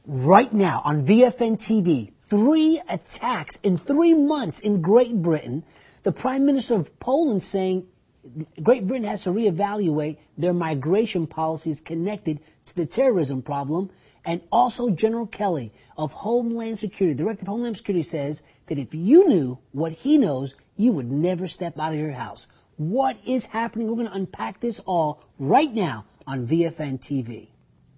right now on VFN TV, 3 attacks in 3 months in Great Britain. The Prime Minister of Poland saying Great Britain has to reevaluate their migration policies connected to the terrorism problem. And also General Kelly of Homeland Security, Director of Homeland Security, says that if you knew what he knows, you would never step out of your house. What is happening? We're going to unpack this all right now on VFN TV.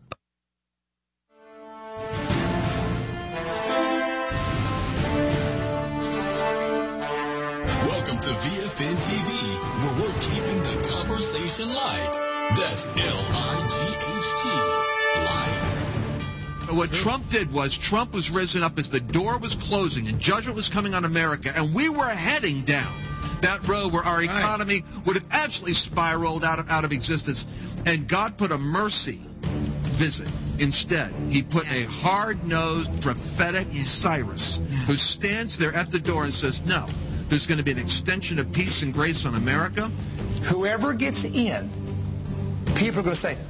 Welcome to VFN TV, where we're keeping the conversation light. That's L-I-G-H-T, light. What Trump did was Trump was risen up as the door was closing and judgment was coming on America, and we were heading down that road where our economy would have absolutely spiraled out of existence. And God put a mercy visit instead. He put a hard-nosed, prophetic Cyrus who stands there at the door and says, no, there's going to be an extension of peace and grace on America. Whoever gets in, people are going to say,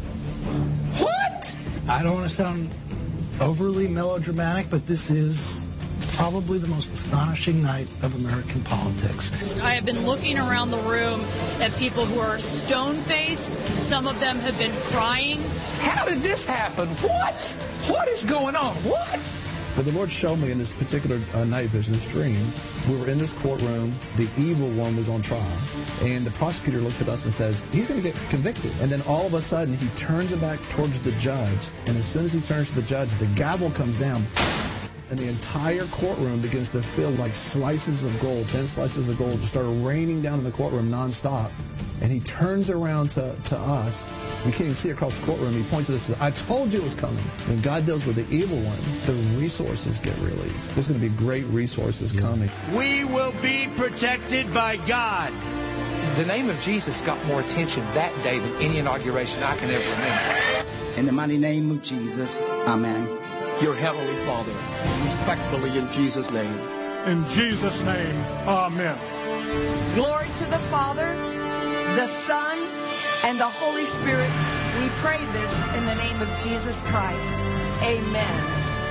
what? I don't want to sound overly melodramatic, but this is probably the most astonishing night of American politics. I have been looking around the room at people who are stone-faced. Some of them have been crying. How did this happen? What? What is going on? What? But the Lord showed me in this particular night vision, this dream, we were in this courtroom, the evil one was on trial, and the prosecutor looks at us and says, he's going to get convicted. And then all of a sudden, he turns it back towards the judge, and as soon as he turns to the judge, the gavel comes down, and the entire courtroom begins to feel like slices of gold, 10 slices of gold, just started raining down in the courtroom nonstop. And he turns around to us. We can't even see across the courtroom. He points at us and says, I told you it was coming. When God deals with the evil one, the resources get released. There's going to be great resources coming. We will be protected by God. The name of Jesus got more attention that day than any inauguration I can ever remember. In the mighty name of Jesus, amen. Your Heavenly Father, respectfully in Jesus' name. In Jesus' name, amen. Glory to the Father, the Son, and the Holy Spirit. We pray this in the name of Jesus Christ. Amen.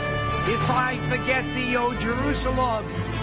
If I forget thee, O Jerusalem,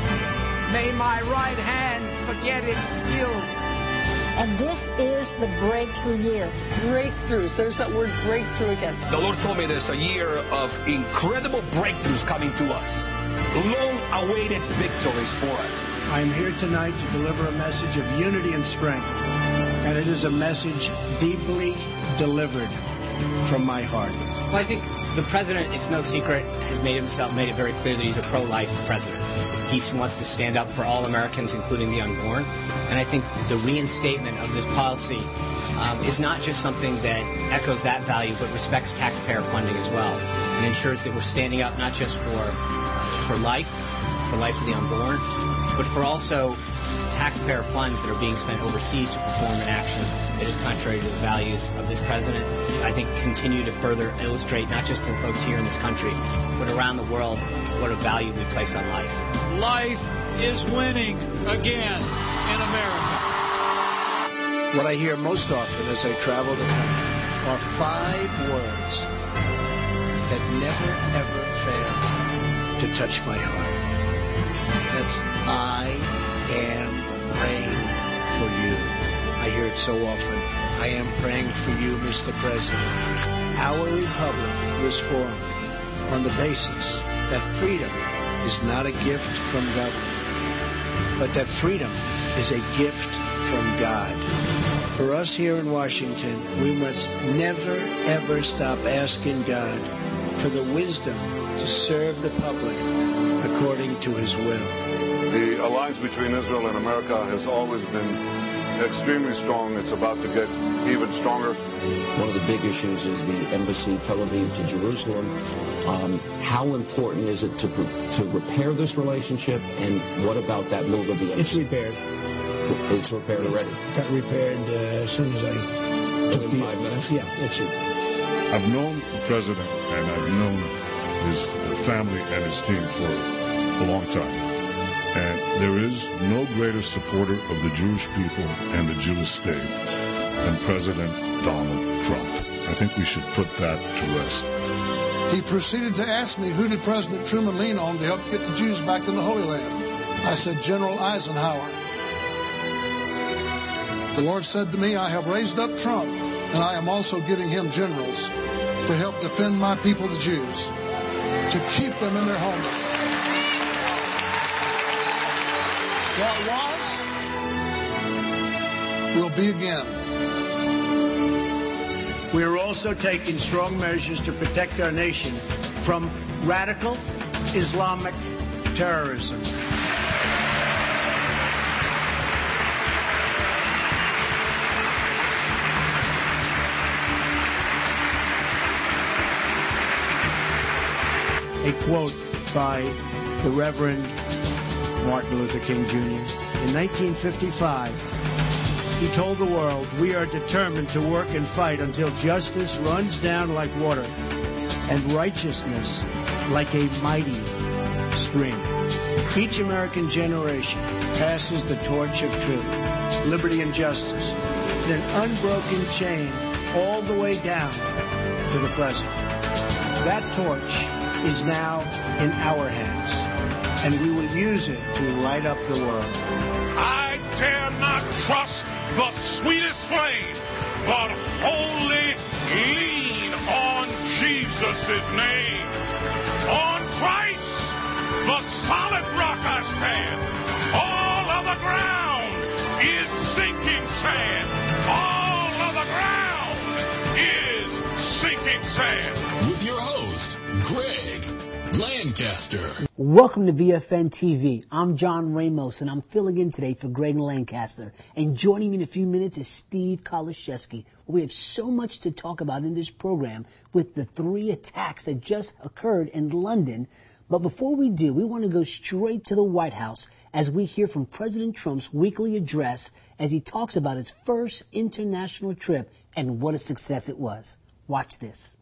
may my right hand forget its skill. And this is the breakthrough year. Breakthroughs. There's that word breakthrough again. The Lord told me there's a year of incredible breakthroughs coming to us. Long-awaited victories for us. I'm here tonight to deliver a message of unity and strength. And it is a message deeply delivered from my heart. Well, I think the president, it's no secret, has made it very clear that he's a pro-life president. He wants to stand up for all Americans, including the unborn. And I think the reinstatement of this policy is not just something that echoes that value, but respects taxpayer funding as well, and ensures that we're standing up not just for life of the unborn, but for also taxpayer funds that are being spent overseas to perform an action that is contrary to the values of this president. I think continue to further illustrate, not just to the folks here in this country, but around the world, what a value we place on life. Life is winning again in America. What I hear most often as I travel the country are 5 words that never, ever fail to touch my heart. That's, I am praying for you. I hear it so often. I am praying for you, Mr. President. Our republic was formed on the basis that freedom is not a gift from government, but that freedom is a gift from God. For us here in Washington, we must never, ever stop asking God for the wisdom to serve the public according to his will. The alliance between Israel and America has always been extremely strong. It's about to get even stronger. One of the big issues is the embassy, Tel Aviv to Jerusalem. How important is it to repair this relationship, and what about that move of the embassy? It's repaired. It's repaired already? Got repaired as soon as I took the 5 minutes? Yeah, that's it. I've known the president and I've known his family and his team for a long time. And there is no greater supporter of the Jewish people and the Jewish state than President Donald Trump. I think we should put that to rest. He proceeded to ask me, who did President Truman lean on to help get the Jews back in the Holy Land? I said, General Eisenhower. The Lord said to me, I have raised up Trump, and I am also giving him generals to help defend my people, the Jews, to keep them in their homeland. What was, will be again. We are also taking strong measures to protect our nation from radical Islamic terrorism. A quote by the Reverend Martin Luther King Jr. In 1955, he told the world, we are determined to work and fight until justice runs down like water and righteousness like a mighty stream. Each American generation passes the torch of truth, liberty, and justice in an unbroken chain all the way down to the present. That torch is now in our hands, and we will use it to light up the world. I dare not trust the sweetest flame, but wholly lean on Jesus' name. On Christ, the solid rock I stand. All other ground is sinking sand. All other ground is sinking sand. With your host, Greg Lancaster. Welcome to VFN TV. I'm John Ramos, and I'm filling in today for Greg Lancaster. And joining me in a few minutes is Steve Koloszewski. We have so much to talk about in this program with the 3 attacks that just occurred in London. But before we do, we want to go straight to the White House as we hear from President Trump's weekly address as he talks about his first international trip and what a success it was. Watch this.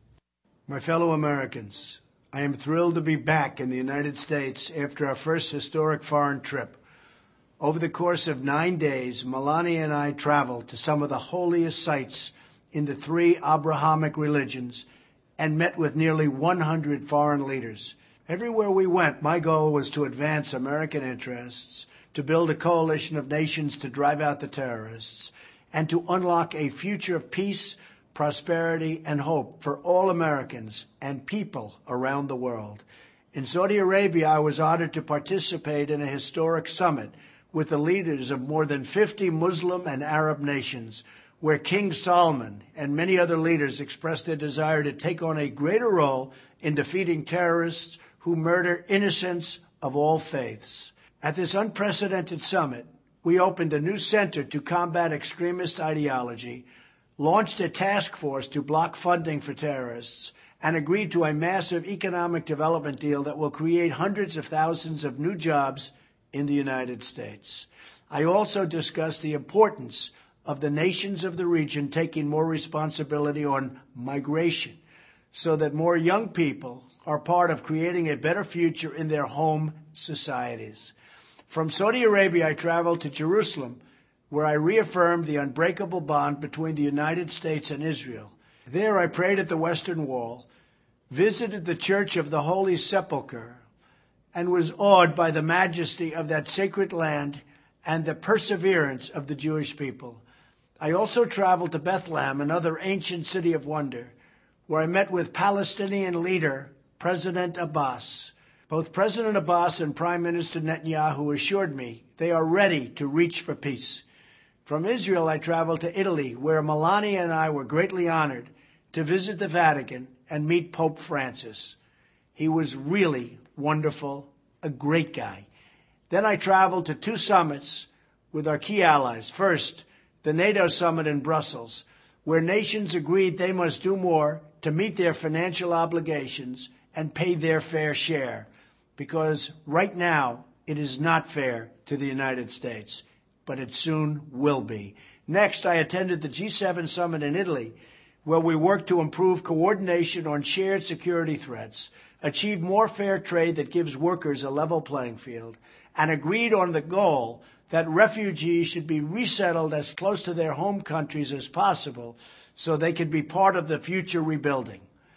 My fellow Americans, I am thrilled to be back in the United States after our first historic foreign trip. Over the course of 9 days, Melania and I traveled to some of the holiest sites in the 3 Abrahamic religions and met with nearly 100 foreign leaders. Everywhere we went, my goal was to advance American interests, to build a coalition of nations to drive out the terrorists, and to unlock a future of peace, prosperity, and hope for all Americans and people around the world. In Saudi Arabia, I was honored to participate in a historic summit with the leaders of more than 50 Muslim and Arab nations, where King Salman and many other leaders expressed their desire to take on a greater role in defeating terrorists who murder innocents of all faiths. At this unprecedented summit, we opened a new center to combat extremist ideology, launched a task force to block funding for terrorists, and agreed to a massive economic development deal that will create hundreds of thousands of new jobs in the United States. I also discussed the importance of the nations of the region taking more responsibility on migration so that more young people are part of creating a better future in their home societies. From Saudi Arabia, I traveled to Jerusalem, where I reaffirmed the unbreakable bond between the United States and Israel. There I prayed at the Western Wall, visited the Church of the Holy Sepulchre, and was awed by the majesty of that sacred land and the perseverance of the Jewish people. I also traveled to Bethlehem, another ancient city of wonder, where I met with Palestinian leader President Abbas. Both President Abbas and Prime Minister Netanyahu assured me they are ready to reach for peace. From Israel, I traveled to Italy, where Melania and I were greatly honored to visit the Vatican and meet Pope Francis. He was really wonderful, a great guy. Then I traveled to 2 summits with our key allies. First, the NATO summit in Brussels, where nations agreed they must do more to meet their financial obligations and pay their fair share, because right now it is not fair to the United States, but it soon will be. Next, I attended the G7 summit in Italy, where we worked to improve coordination on shared security threats, achieve more fair trade that gives workers a level playing field, and agreed on the goal that refugees should be resettled as close to their home countries as possible so they could be part of the future rebuilding.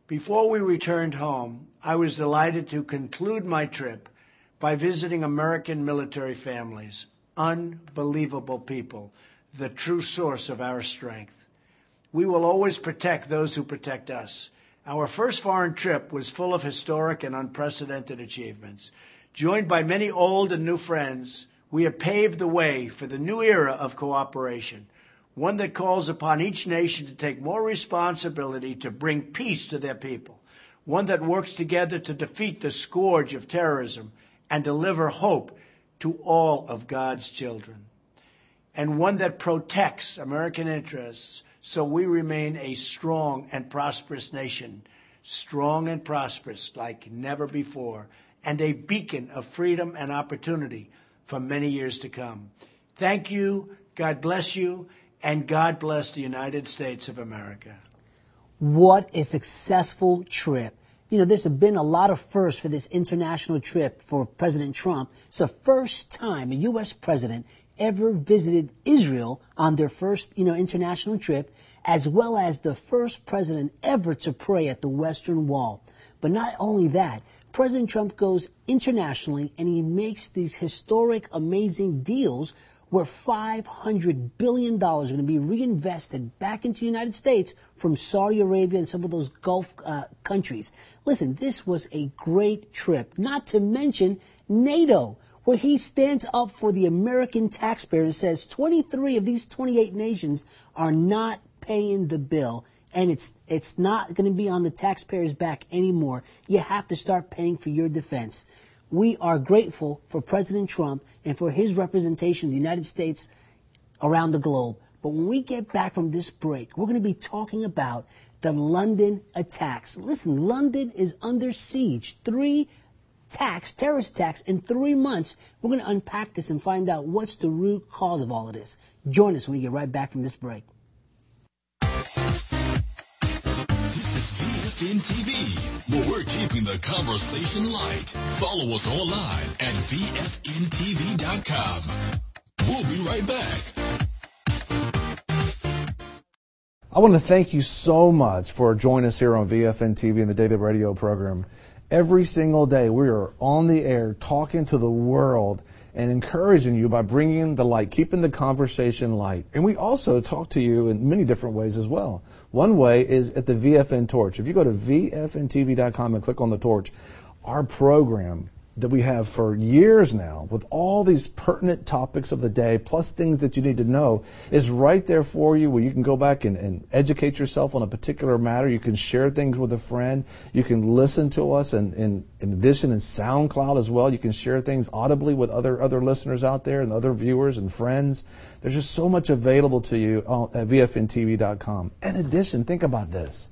Before we returned home, I was delighted to conclude my trip by visiting American military families. Unbelievable people, the true source of our strength. We will always protect those who protect us. Our first foreign trip was full of historic and unprecedented achievements. Joined by many old and new friends, we have paved the way for the new era of cooperation, one that calls upon each nation to take more responsibility to bring peace to their people, one that works together to defeat the scourge of terrorism and deliver hope to all of God's children, and one that protects American interests so we remain a strong and prosperous nation, strong and prosperous like never before, and a beacon of freedom and opportunity for many years to come. Thank you, God bless you, and God bless the United States of America. What a successful trip. You know, there's been a lot of firsts for this international trip for President Trump. It's the first time a U.S. president ever visited Israel on their first, international trip, as well as the first president ever to pray at the Western Wall. But not only that, President Trump goes internationally and he makes these historic, amazing deals where $500 billion are going to be reinvested back into the United States from Saudi Arabia and some of those Gulf countries. Listen, this was a great trip, not to mention NATO, where he stands up for the American taxpayer and says 23 of these 28 nations are not paying the bill. And it's not going to be on the taxpayers' back anymore. You have to start paying for your defense. We are grateful for President Trump and for his representation of the United States around the globe. But when we get back from this break, we're going to be talking about the London attacks. Listen, London is under siege. 3 terrorist attacks in 3 months. We're going to unpack this and find out what's the root cause of all of this. Join us when we get right back from this break. VFN TV, where we're keeping the conversation light. Follow us online at VFNTV.com. We'll be right back. I want to thank you so much for joining us here on VFN TV and the Daily Radio program. Every single day we are on the air talking to the world and encouraging you by bringing the light, keeping the conversation light. And we also talk to you in many different ways as well. One way is at the VFN Torch. If you go to VFNTV.com and click on the torch, our program that we have for years now with all these pertinent topics of the day, plus things that you need to know, is right there for you, where you can go back and educate yourself on a particular matter. You can share things with a friend. You can listen to us, and in addition in SoundCloud as well. You can share things audibly with other listeners out there and other viewers and friends. There's just so much available to you at VFNTV.com. In addition, think about this.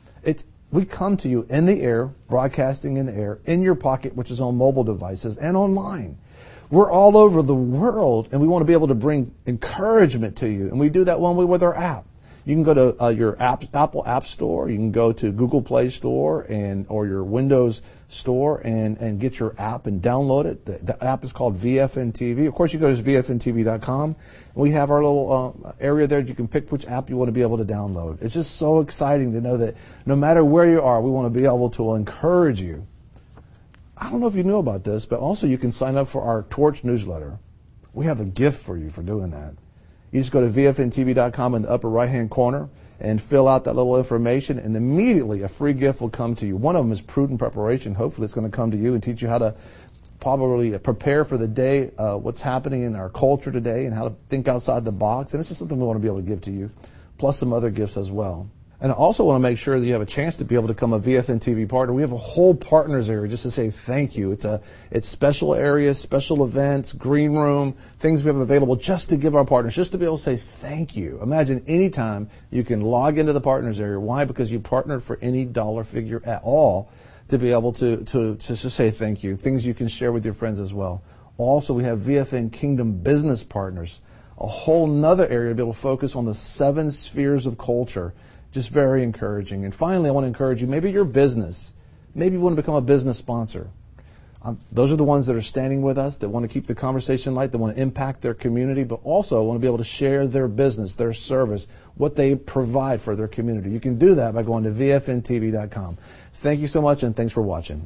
We come to you in the air, broadcasting in the air, in your pocket, which is on mobile devices, and online. We're all over the world, and we want to be able to bring encouragement to you. And we do that one way with our app. You can go to your Apple App Store. You can go to Google Play Store or your Windows Store and get your app and download it. The app is called VFN TV. Of course, you go to VFNTV.com. We have our little area there. You can pick which app you want to be able to download. It's just so exciting to know that no matter where you are, we want to be able to encourage you. I don't know if you knew about this, but also you can sign up for our Torch newsletter. We have a gift for you for doing that. You just go to VFNTV.com in the upper right-hand corner and fill out that little information, and immediately a free gift will come to you. One of them is Prudent Preparation. Hopefully it's going to come to you and teach you how to probably prepare for the day, what's happening in our culture today, and how to think outside the box. And this is something we want to be able to give to you, plus some other gifts as well. And I also want to make sure that you have a chance to be able to become a VFN TV partner. We have a whole partners area just to say thank you. It's special areas, special events, green room, things we have available just to give our partners, just to be able to say thank you. Imagine anytime you can log into the partners area. Why? Because you partnered for any dollar figure at all to be able to just say thank you. Things you can share with your friends as well. Also, we have VFN Kingdom Business Partners, a whole nother area to be able to focus on the 7 spheres of culture. Just very encouraging. And finally, I want to encourage you, maybe your business, maybe you want to become a business sponsor. Those are the ones that are standing with us, that want to keep the conversation light, that want to impact their community, but also want to be able to share their business, their service, what they provide for their community. You can do that by going to VFNTV.com. Thank you so much, and thanks for watching.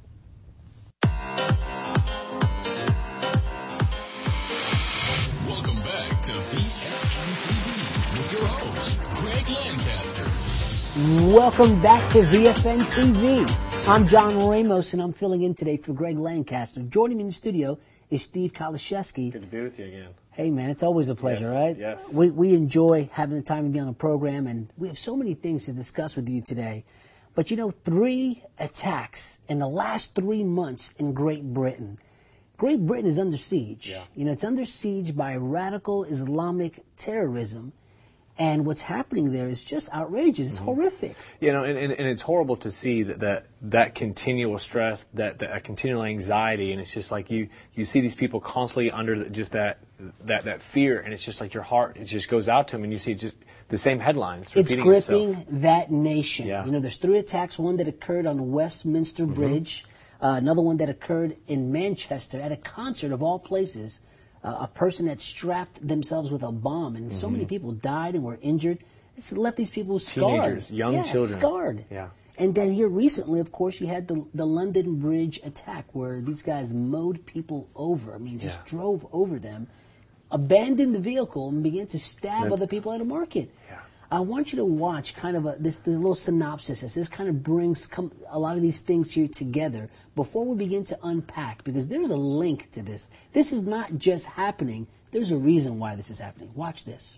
Welcome back to VFN TV with your host, Greg Lancaster. Welcome back to VFN TV. I'm John Ramos, and I'm filling in today for Greg Lancaster. Joining me in the studio is Steve Kaliszewski. Good to be with you again. Hey, man, it's always a pleasure, Yes, right? yes. We enjoy having the time to be on the program, and we have so many things to discuss with you today. But, 3 attacks in the last 3 months in Great Britain. Great Britain is under siege. Yeah. It's under siege by radical Islamic terrorism. And what's happening there is just outrageous. It's horrific. And it's horrible to see that continual stress, that continual anxiety, and it's just like you see these people constantly under just that fear, and it's just like your heart, it just goes out to them, and you see just the same headlines repeating It's gripping itself. that nation. Yeah. There's 3 attacks, one that occurred on Westminster Bridge, another one that occurred in Manchester at a concert of all places. A person that strapped themselves with a bomb, and so many people died and were injured. It's left these people scarred. Teenagers, young children. Scarred. Yeah. And then here recently, of course, you had the London Bridge attack where these guys mowed people over. I mean, just drove over them, abandoned the vehicle, and began to stab other people at a market. Yeah. I want you to watch kind of this little synopsis as this kind of brings a lot of these things here together before we begin to unpack, because there's a link to this. This is not just happening. There's a reason why this is happening. Watch this.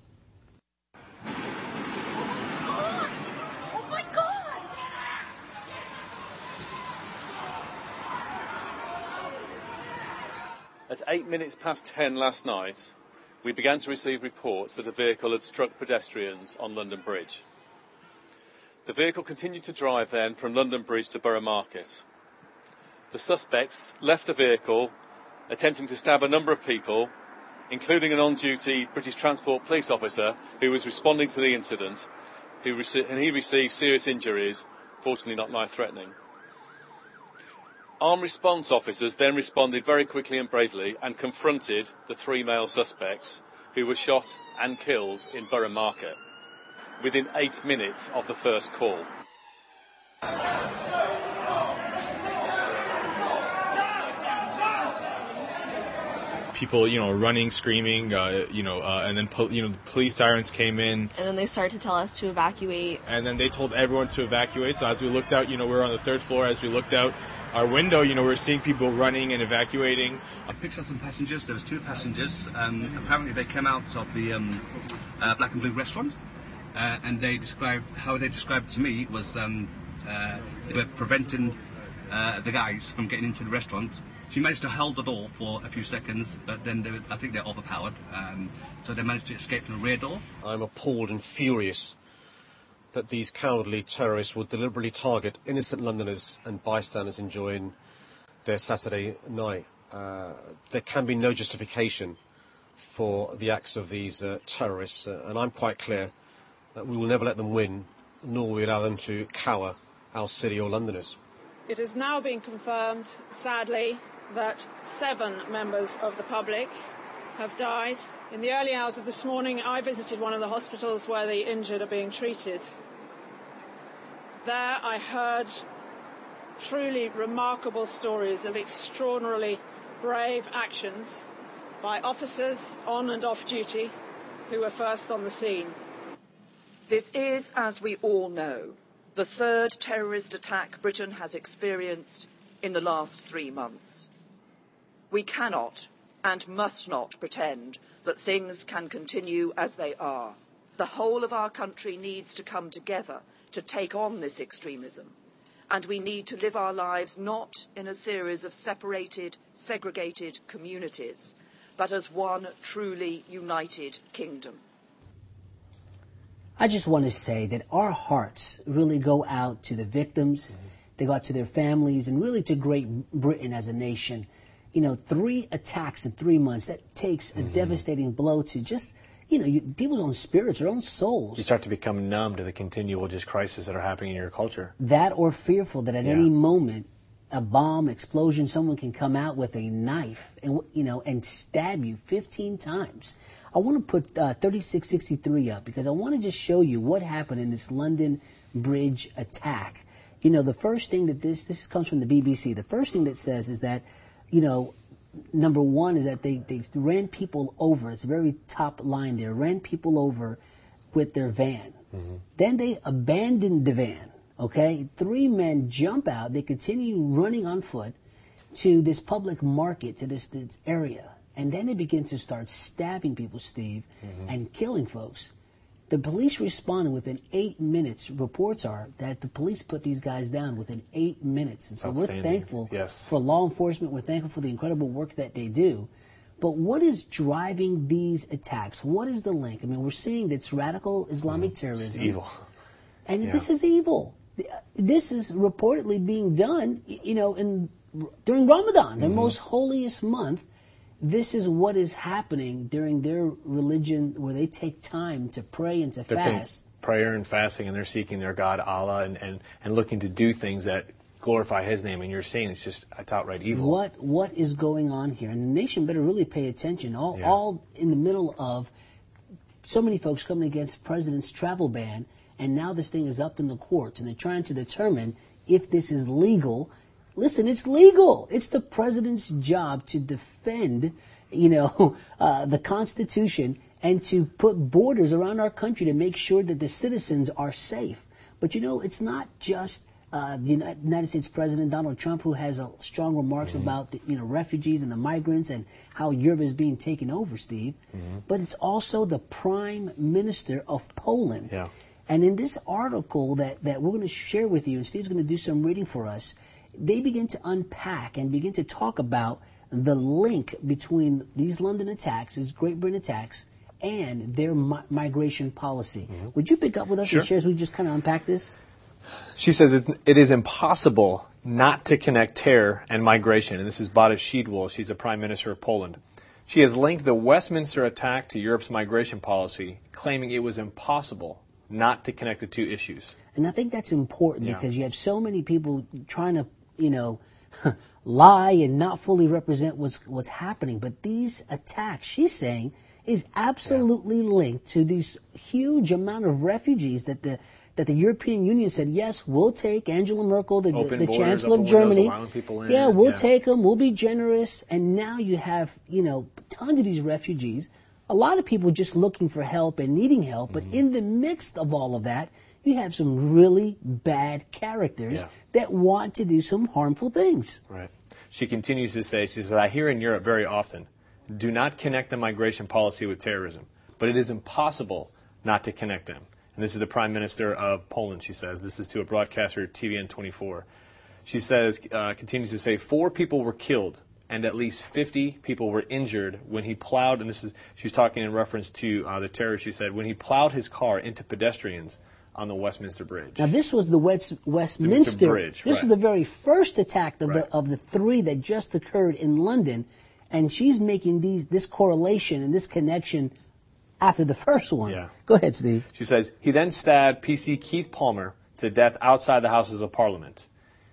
Oh my God! At 8 minutes past 10 last night, we began to receive reports that a vehicle had struck pedestrians on London Bridge. The vehicle continued to drive then from London Bridge to Borough Market. The suspects left the vehicle, attempting to stab a number of people, including an on-duty British Transport Police officer who was responding to the incident, and he received serious injuries, fortunately not life-threatening. Armed response officers then responded very quickly and bravely and confronted the 3 male suspects who were shot and killed in Borough Market within 8 minutes of the first call. People, running, screaming, and then, the police sirens came in. And then they started to tell us to evacuate. And then they told everyone to evacuate. So as we looked out, we were on the 3rd floor. As we looked out our window, we were seeing people running and evacuating. I picked up some passengers. There was 2 passengers. Apparently they came out of the Black and Blue restaurant. And how they described it to me was they were preventing the guys from getting into the restaurant. She managed to hold the door for a few seconds, but then I think they're overpowered. So they managed to escape from the rear door. I'm appalled and furious that these cowardly terrorists would deliberately target innocent Londoners and bystanders enjoying their Saturday night. There can be no justification for the acts of these terrorists, and I'm quite clear that we will never let them win, nor will we allow them to cower our city or Londoners. It has now been confirmed, sadly, that 7 members of the public have died. In the early hours of this morning, I visited one of the hospitals where the injured are being treated. There I heard truly remarkable stories of extraordinarily brave actions by officers on and off duty who were first on the scene. This is, as we all know, the 3rd terrorist attack Britain has experienced in the last 3 months. We cannot and must not pretend that things can continue as they are. The whole of our country needs to come together to take on this extremism, and we need to live our lives not in a series of separated, segregated communities, but as one truly united kingdom. I just want to say that our hearts really go out to the victims, they go out to their families, and really to Great Britain as a nation. 3 attacks in 3 months, that takes a devastating blow to just, people's own spirits, their own souls. You start to become numb to the continual just crises that are happening in your culture. That or fearful that at any moment a bomb explosion, someone can come out with a knife and, and stab you 15 times. I want to put 3663 up because I want to just show you what happened in this London Bridge attack. The first thing that this comes from the BBC. The first thing that says is that, number one is that they ran people over. It's the very top line there. Ran people over with their van. Mm-hmm. Then they abandoned the van. Okay, 3 men jump out. They continue running on foot to this public market, to this area. And then they begin to start stabbing people, Steve, and killing folks. The police responded within 8 minutes. Reports are that the police put these guys down within 8 minutes. And so we're thankful for law enforcement. We're thankful for the incredible work that they do. But what is driving these attacks? What is the link? I mean, we're seeing that it's radical Islamic terrorism. It's evil. And this is evil. This is reportedly being done, during Ramadan, their most holiest month. This is what is happening during their religion, where they take time to pray and to fast. Prayer and fasting, and they're seeking their God, Allah, and looking to do things that glorify His name. And you're seeing it's outright evil. What is going on here? And the nation better really pay attention. All in the middle of so many folks coming against the president's travel ban. And now this thing is up in the courts, and they're trying to determine if this is legal. Listen, it's legal. It's the president's job to defend, the Constitution and to put borders around our country to make sure that the citizens are safe. But, it's not just the United States President Donald Trump who has strong remarks about the refugees and the migrants and how Europe is being taken over, Steve. But it's also the Prime Minister of Poland. Yeah. And in this article that we're going to share with you, and Steve's going to do some reading for us, they begin to unpack and begin to talk about the link between these London attacks, these Great Britain attacks, and their migration policy. Would you pick up with us and share as we just kind of unpack this? She says it is impossible not to connect terror and migration. And this is Beata Szydło. She's the Prime Minister of Poland. She has linked the Westminster attack to Europe's migration policy, claiming it was impossible not to connect the two issues. And I think that's important because you have so many people trying to, lie and not fully represent what's happening. But these attacks, she's saying, is absolutely linked to this huge amount of refugees that the European Union said, yes, we'll take Angela Merkel, the Chancellor of Germany. We'll take them. We'll be generous. And now you have, tons of these refugees. A lot of people just looking for help and needing help, but in the midst of all of that, you have some really bad characters that want to do some harmful things. Right. She continues to say, she says, I hear in Europe very often, do not connect the migration policy with terrorism, but it is impossible not to connect them. And this is the Prime Minister of Poland, she says. This is to a broadcaster, TVN24. She says, continues to say, 4 people were killed and at least 50 people were injured when he plowed, and she's talking in reference to the terror, she said, when he plowed his car into pedestrians on the Westminster Bridge. Now, this was the Westminster Bridge. This is the very first attack of the 3 that just occurred in London, and she's making this correlation and this connection after the first one. Yeah. Go ahead, Steve. She says, he then stabbed PC Keith Palmer to death outside the Houses of Parliament.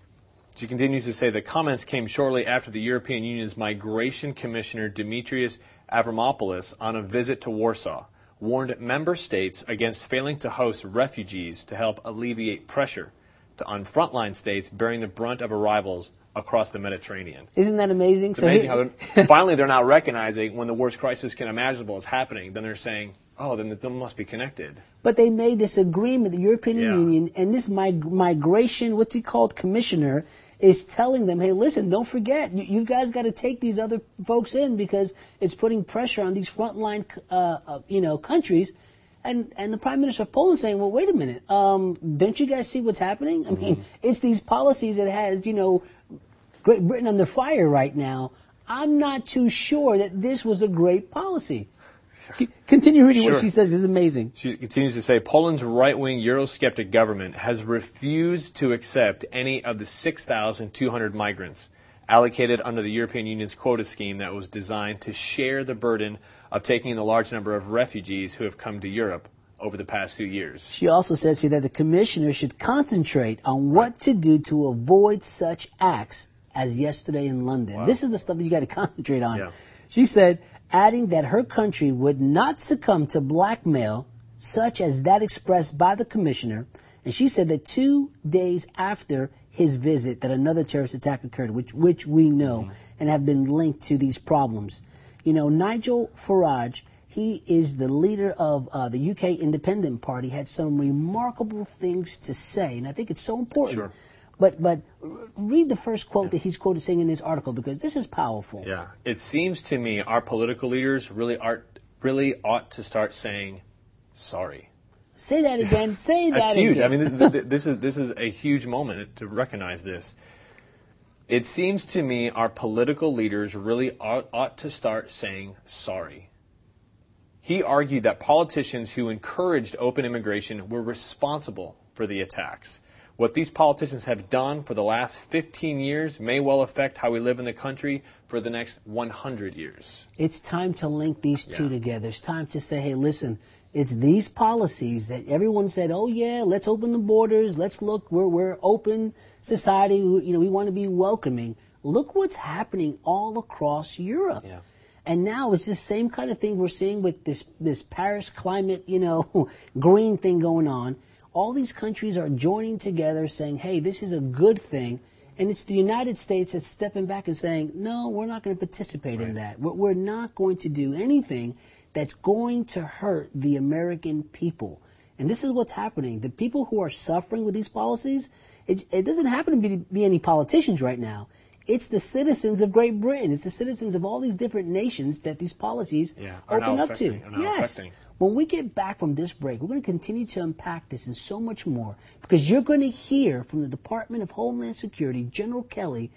She continues to say the comments came shortly after the European Union's Migration Commissioner Dimitris Avramopoulos, on a visit to Warsaw, warned member states against failing to host refugees to help alleviate pressure on frontline states bearing the brunt of arrivals across the Mediterranean. Isn't that amazing? It's amazing how finally they're now recognizing when the worst crisis imaginable is happening, then they're saying, oh, then they must be connected. But they made this agreement, the European Union, and this migration, what's he called, commissioner, is telling them, hey, listen, don't forget, you guys got to take these other folks in because it's putting pressure on these frontline, countries. And the Prime Minister of Poland saying, well, wait a minute, don't you guys see what's happening? I mean, it's these policies that has, Great Britain under fire right now. I'm not too sure that this was a great policy. Continue reading what she says. It's amazing. She continues to say, Poland's right-wing Eurosceptic government has refused to accept any of the 6,200 migrants allocated under the European Union's quota scheme that was designed to share the burden of taking in the large number of refugees who have come to Europe over the past few years. She also says here that the commissioner should concentrate on what to do to avoid such acts as yesterday in London. Wow. This is the stuff that you got to concentrate on. Yeah. She said, adding that her country would not succumb to blackmail such as that expressed by the commissioner. And she said that 2 days after his visit that another terrorist attack occurred, which we know and have been linked to these problems. You know, Nigel Farage, he is the leader of the UK Independent Party, had some remarkable things to say, and I think it's so important. Sure. But read the first quote that he's quoted saying in this article, because this is powerful. Yeah. It seems to me our political leaders really ought to start saying sorry. Say that again. Say that That's huge. again. I mean, this is a huge moment to recognize this. It seems to me our political leaders really ought to start saying sorry. He argued that politicians who encouraged open immigration were responsible for the attacks. What these politicians have done for the last 15 years may well affect how we live in the country for the next 100 years. It's time to link these two together. It's time to say, hey, listen, it's these policies that everyone said, oh, yeah, let's open the borders. Let's look, we're open society. You know, we want to be welcoming. Look what's happening all across Europe. Yeah. And now it's the same kind of thing we're seeing with this Paris climate, you know, green thing going on. All these countries are joining together saying, hey, this is a good thing. And it's the United States that's stepping back and saying, no, we're not going to participate in that. We're not going to do anything that's going to hurt the American people. And this is what's happening. The people who are suffering with these policies, it doesn't happen to be any politicians right now. It's the citizens of Great Britain. It's the citizens of all these different nations that these policies open up to. Yes. When we get back from this break, we're going to continue to unpack this and so much more, because you're going to hear from the Department of Homeland Security, General Kelly,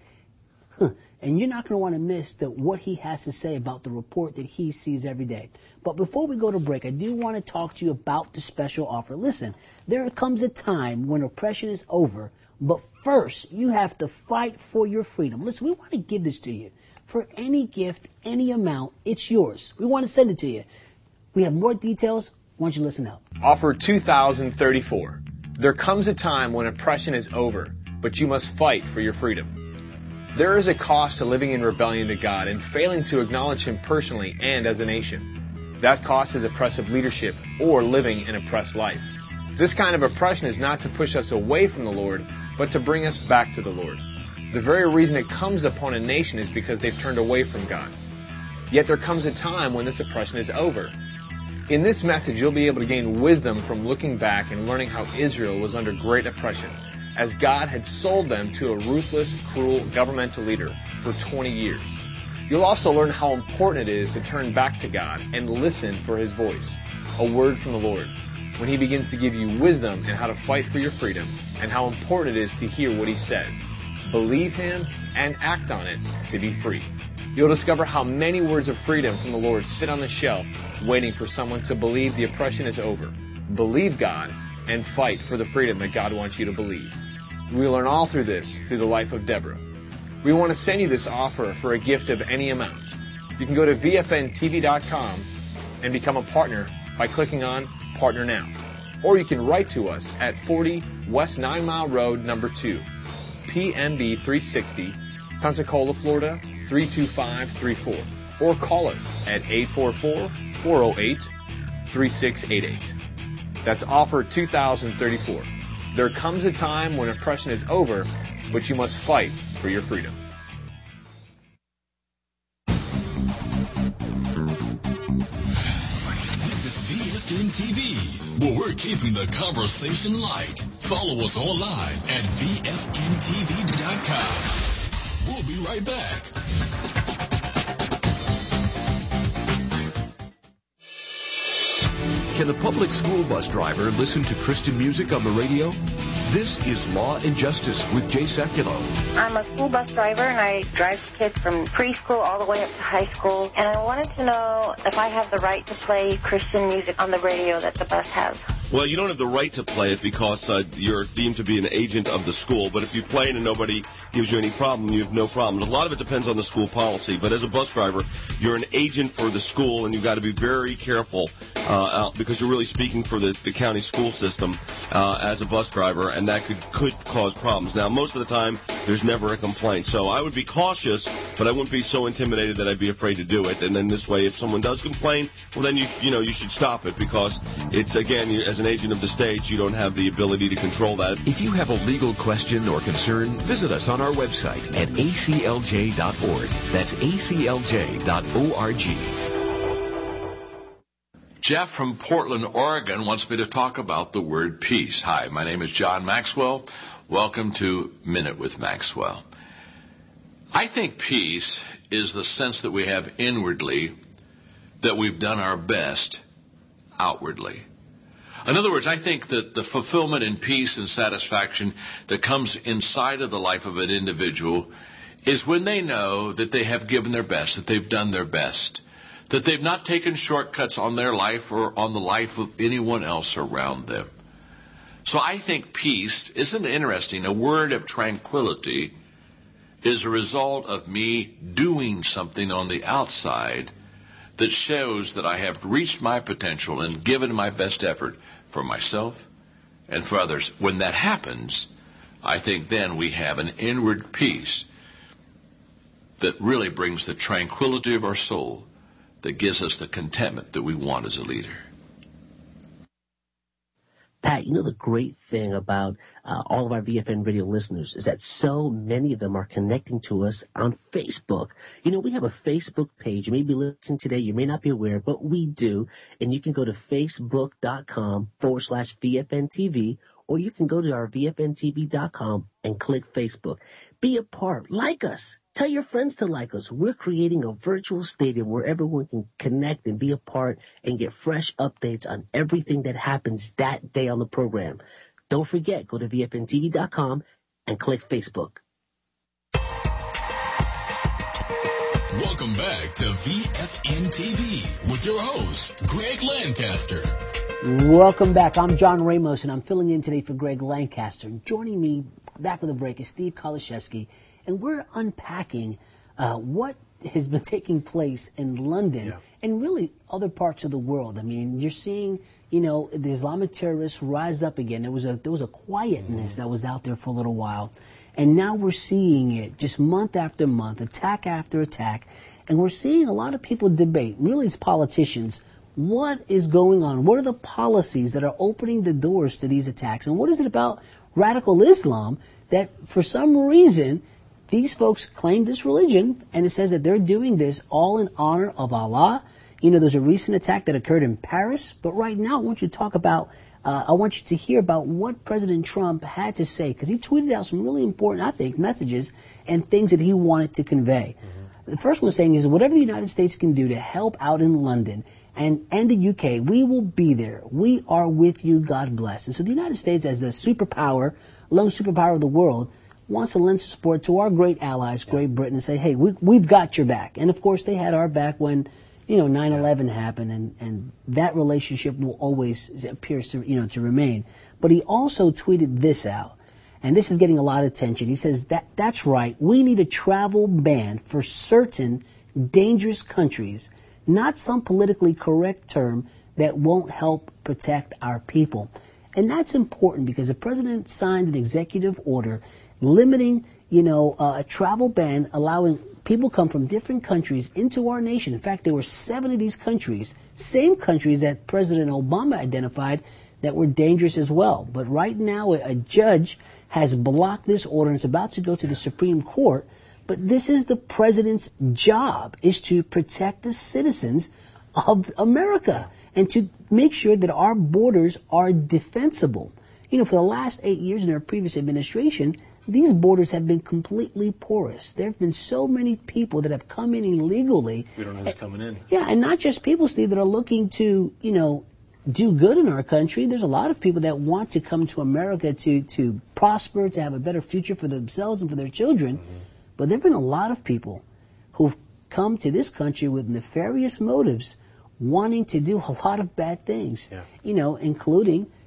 and you're not going to want to miss what he has to say about the report that he sees every day. But before we go to break, I do want to talk to you about the special offer. Listen, there comes a time when oppression is over, but first you have to fight for your freedom. Listen, we want to give this to you. For any gift, any amount, it's yours. We want to send it to you. We have more details. Why don't you listen up? Offer 2034. There comes a time when oppression is over, but you must fight for your freedom. There is a cost to living in rebellion to God and failing to acknowledge Him personally and as a nation. That cost is oppressive leadership or living an oppressed life. This kind of oppression is not to push us away from the Lord, but to bring us back to the Lord. The very reason it comes upon a nation is because they've turned away from God. Yet there comes a time when this oppression is over. In this message, you'll be able to gain wisdom from looking back and learning how Israel was under great oppression, as God had sold them to a ruthless, cruel governmental leader for 20 years. You'll also learn how important it is to turn back to God and listen for His voice, a word from the Lord, when He begins to give you wisdom in how to fight for your freedom, and how important it is to hear what He says, believe Him, and act on it to be free. You'll discover how many words of freedom from the Lord sit on the shelf, waiting for someone to believe the oppression is over, believe God, and fight for the freedom that God wants you to believe. We learn all through this through the life of Deborah. We want to send you this offer for a gift of any amount. You can go to VFNTV.com and become a partner by clicking on Partner Now. Or you can write to us at 40 West 9 Mile Road, number 2, PMB 360, Pensacola, Florida 32534. Or call us at 844-408-3688. That's offer 2034. There comes a time when oppression is over, but you must fight for your freedom. This is VFN TV, where we're keeping the conversation light. Follow us online at VFNTV.com. We'll be right back. Can a public school bus driver listen to Christian music on the radio? This is Law and Justice with Jay Sekulow. I'm a school bus driver, and I drive kids from preschool all the way up to high school. And I wanted to know if I have the right to play Christian music on the radio that the bus has. Well, you don't have the right to play it because you're deemed to be an agent of the school. But if you play it and nobody gives you any problem, you have no problem. A lot of it depends on the school policy. But as a bus driver, you're an agent for the school, and you've got to be very careful because you're really speaking for the county school system as a bus driver, and that could cause problems. Now, most of the time, there's never a complaint. So I would be cautious, but I wouldn't be so intimidated that I'd be afraid to do it. And then this way, if someone does complain, well, then you should stop it because it's, again, as an agent of the state, you don't have the ability to control that. If you have a legal question or concern, visit us on our website at aclj.org. That's aclj.org. Jeff from Portland, Oregon wants me to talk about the word peace. Hi, my name is John Maxwell. Welcome to Minute with Maxwell. I think peace is the sense that we have inwardly that we've done our best outwardly. In other words, I think that the fulfillment and peace and satisfaction that comes inside of the life of an individual is when they know that they have given their best, that they've done their best, that they've not taken shortcuts on their life or on the life of anyone else around them. So I think peace, isn't it interesting? A word of tranquility is a result of me doing something on the outside that shows that I have reached my potential and given my best effort for myself and for others. When that happens, I think then we have an inward peace that really brings the tranquility of our soul, that gives us the contentment that we want as a leader. Pat, you know the great thing about all of our VFN radio listeners is that so many of them are connecting to us on Facebook. You know, we have a Facebook page. You may be listening today. You may not be aware, but we do. And you can go to facebook.com/VFNTV, or you can go to our VFNTV.com and click Facebook. Be a part. Like us. Tell your friends to like us. We're creating a virtual stadium where everyone can connect and be a part and get fresh updates on everything that happens that day on the program. Don't forget, go to VFNTV.com and click Facebook. Welcome back to VFN TV with your host, Greg Lancaster. Welcome back. I'm John Ramos, and I'm filling in today for Greg Lancaster. And joining me back with a break is Steve Kaliszewski. And we're unpacking what has been taking place in London and really other parts of the world. I mean, you're seeing, the Islamic terrorists rise up again. There was a quietness that was out there for a little while. And now we're seeing it just month after month, attack after attack. And we're seeing a lot of people debate, really as politicians, what is going on? What are the policies that are opening the doors to these attacks? And what is it about radical Islam that for some reason these folks claim this religion, and it says that they're doing this all in honor of Allah? There's a recent attack that occurred in Paris, but right now I want you to hear about what President Trump had to say, because he tweeted out some really important, I think, messages and things that he wanted to convey. Mm-hmm. The first one saying is, whatever the United States can do to help out in London and the UK, we will be there. We are with you. God bless. And so the United States, as the superpower, lone superpower of the world, wants to lend support to our great allies, Great Britain, and say, hey, we've got your back. And, of course, they had our back when, 9/11 happened, and that relationship will always appears to, to remain. But he also tweeted this out, and this is getting a lot of attention. He says, that's right, we need a travel ban for certain dangerous countries, not some politically correct term that won't help protect our people. And that's important because the president signed an executive order limiting, a travel ban, allowing people come from different countries into our nation. In fact, there were 7 of these countries, same countries that President Obama identified that were dangerous as well. But right now, a judge has blocked this order and it's about to go to the Supreme Court. But this is the president's job, is to protect the citizens of America and to make sure that our borders are defensible. For the last 8 years in our previous administration, these borders have been completely porous. There have been so many people that have come in illegally. We don't know who's coming in. Yeah, and not just people, Steve, that are looking to, do good in our country. There's a lot of people that want to come to America to prosper, to have a better future for themselves and for their children. Mm-hmm. But there have been a lot of people who've come to this country with nefarious motives, wanting to do a lot of bad things, including,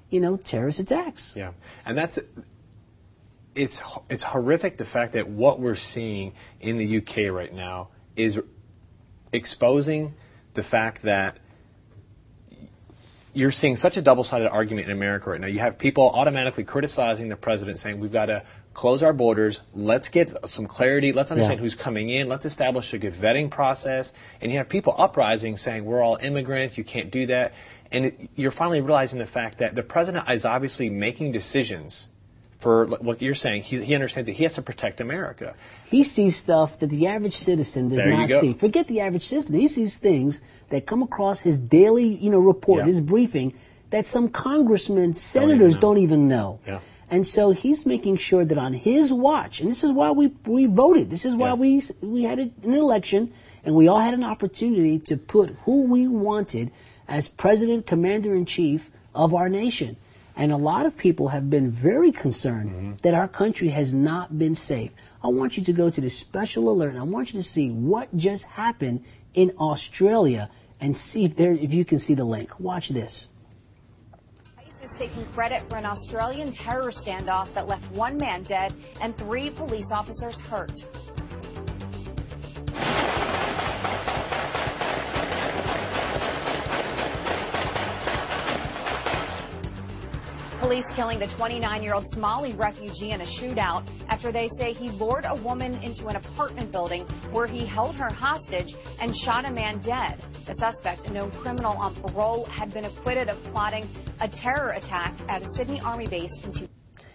terrorist attacks. Yeah, and it's horrific, the fact that what we're seeing in the UK right now is exposing the fact that you're seeing such a double-sided argument in America right now. You have people automatically criticizing the president, saying we've got to close our borders, let's get some clarity, let's understand who's coming in, let's establish a good vetting process. And you have people uprising saying we're all immigrants, you can't do that. And you're finally realizing the fact that the president is obviously making decisions for what you're saying. He understands that he has to protect America. He sees stuff that the average citizen does not see. Forget the average citizen. He sees things that come across his daily, report, his briefing, that some congressmen, senators don't even know. Yeah. And so he's making sure that on his watch, and this is why we voted, this is why we had an election, and we all had an opportunity to put who we wanted as president, commander-in-chief of our nation. And a lot of people have been very concerned that our country has not been safe. I want you to go to the special alert, and I want you to see what just happened in Australia and see if you can see the link. Watch this. ICE is taking credit for an Australian terror standoff that left one man dead and 3 police officers hurt. Police killing the 29-year-old Somali refugee in a shootout after they say he lured a woman into an apartment building where he held her hostage and shot a man dead. The suspect, a known criminal on parole, had been acquitted of plotting a terror attack at a Sydney Army base in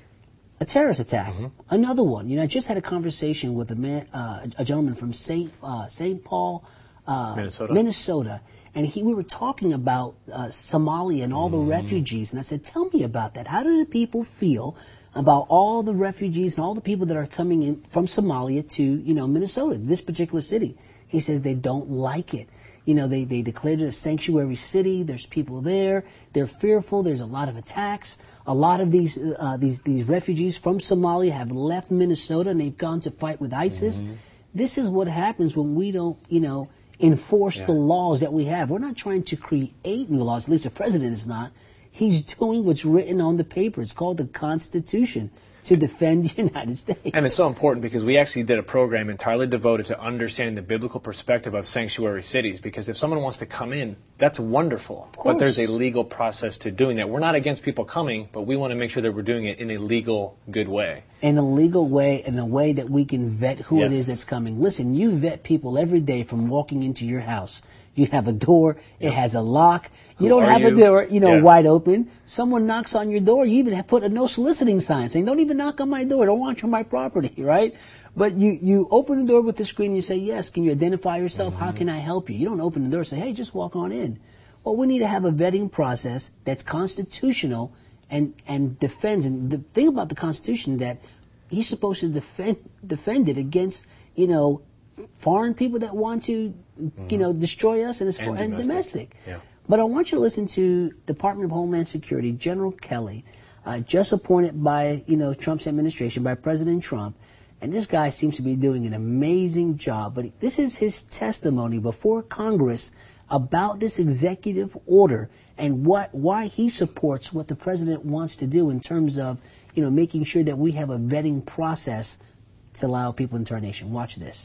A terrorist attack. Another one. I just had a conversation with a gentleman from St. Paul, Minnesota. And we were talking about Somalia and all the refugees. And I said, tell me about that. How do the people feel about all the refugees and all the people that are coming in from Somalia to, Minnesota, this particular city? He says they don't like it. They declared it a sanctuary city. There's people there. They're fearful. There's a lot of attacks. A lot of these refugees from Somalia have left Minnesota and they've gone to fight with ISIS. This is what happens when we don't, enforce the laws that we have. We're not trying to create new laws, at least the president is not. He's doing what's written on the paper. It's called the Constitution to defend the United States. And it's so important because we actually did a program entirely devoted to understanding the biblical perspective of sanctuary cities, because if someone wants to come in, that's wonderful. But there's a legal process to doing that. We're not against people coming, but we want to make sure that we're doing it in a legal, good way. In a legal way, in a way that we can vet who it is that's coming. Listen, you vet people every day from walking into your house. You have a door, it has a lock. You don't have a door, wide open. Someone knocks on your door. You even have put a no soliciting sign saying, don't even knock on my door. Don't want you on my property, right? But you open the door with the screen and you say, yes, can you identify yourself? How can I help you? You don't open the door and say, hey, just walk on in. Well, we need to have a vetting process that's constitutional and defends. And the thing about the Constitution that he's supposed to defend it against, foreign people that want to, destroy us and domestic. Yeah. But I want you to listen to Department of Homeland Security, General Kelly, just appointed by, Trump's administration, by President Trump. And this guy seems to be doing an amazing job. But this is his testimony before Congress about this executive order and why he supports what the president wants to do in terms of, making sure that we have a vetting process to allow people into our nation. Watch this.